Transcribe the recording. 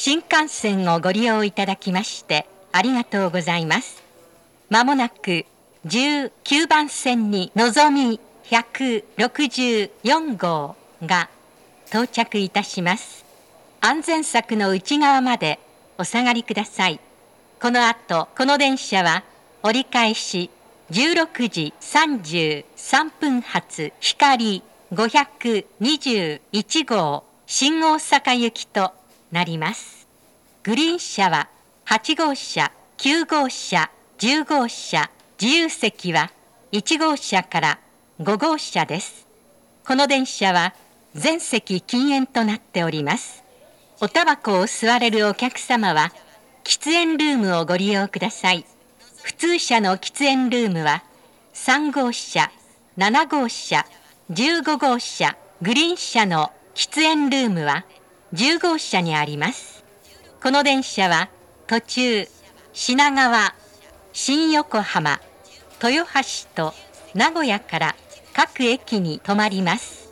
新幹線をご利用いただきましてありがとうございます。まもなく19番線にのぞみ164号が到着いたします。安全柵の内側までお下がりください。この後、この電車は折り返し16時33分発光521号新大阪行きとなります。グリーン車は8号車、9号車、10号車、自由席は1号車から5号車です。この電車は全席禁煙となっております。おタバコを吸われるお客様は喫煙ルームをご利用ください。普通車の喫煙ルームは3号車、7号車、15号車、グリーン車の喫煙ルームは10号車にあります。この電車は途中品川、新横浜、豊橋と名古屋から各駅に停まります。